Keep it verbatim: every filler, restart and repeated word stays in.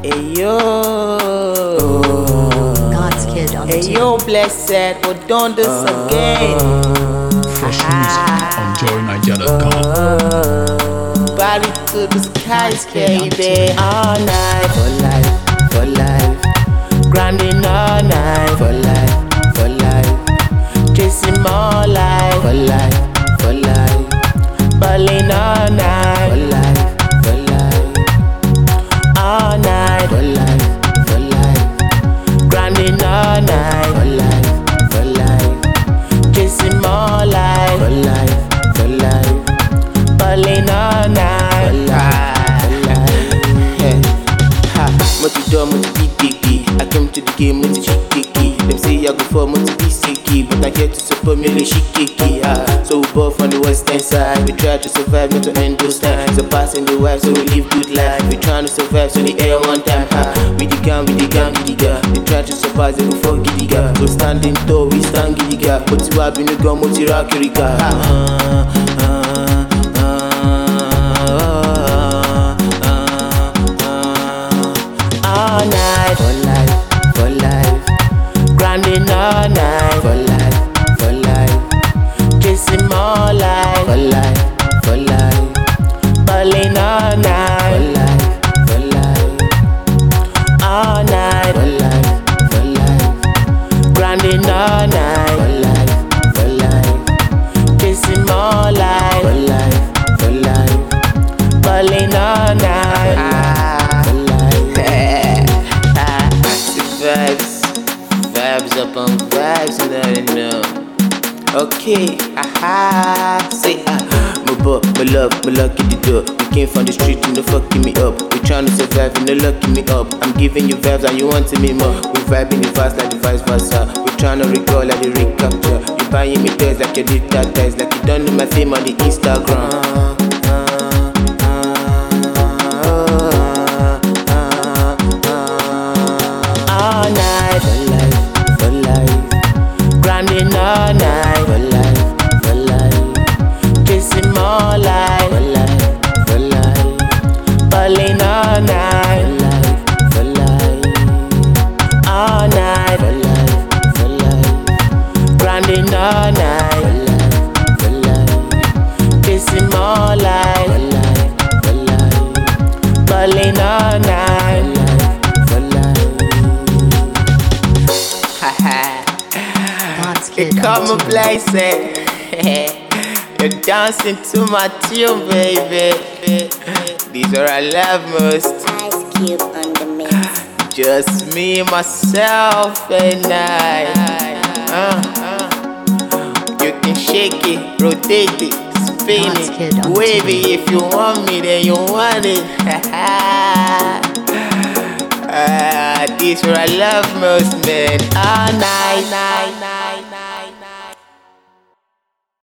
Hey yo, God's kid on the hey tune. yo, blessed, but don't this again. Fresh music on joy niger dot com. Body to the skies, God's kid on the baby. tune. All night for life, for life. Grinding all night for life, for life. Chasing more life for life, for life. Balling all night for life, for life. All night for life, for life. Grinding all night for life, for life. Chasing more life for life, for life. Balling all night for life, for life. Yeah. Ha, mo ti do, mo ti be kiki. I came to the game, mo ti shikiki. Them say I go for mo ti be sicky, but I get to support me like shikiki. Ah, so we both on the western side. We try to survive, not to end those times. So passing the wife, so we live good life. We trying to survive, so the air one time. Ha, we the gang, we the gang, giddy ga. They try to surpass, they go for giddy ga. So standing tall, we stand giddy ga. But you have been a gun, mo ti rock your ga. Ha, ah, ah. All night for life, for life. Grinding all night for life, for life. Chasing more life for life, for life. Balling all night for life, for life. All night for life, for life. Grinding all night for life, for life. Chasing more life for life, for life. Balling all night for life. Vibes, vibes up on vibes, nothing know. Okay, aha, say ah, my boy, my love, my lucky the door. We came from the street, you know fucking me up. We trying to survive, you know locking me up. I'm giving you vibes and you wanting me more. We vibing the fast like the vice versa. We trying to recall like the recapture. You buying me toys like you did that guys, like you done know my fame on the Instagram. All night for life, for life. Grinding all night for life, for life. Chasing more life for life, for life. Balling all night for life, for life. All night for life, for life. Grinding all night for life, for life. Chasing more life for life, for life. Balling all night for life. God's You kid come on and the tune. play, say. You're dancing to my tune, baby. These are I love most. Ice Cube on the mix. Just me, myself, and I. Uh, uh. You can shake it, rotate it, spin God's kid it, on wave tune. it. If you want me, then you want it. uh, these are I love most, man. All night, night, night.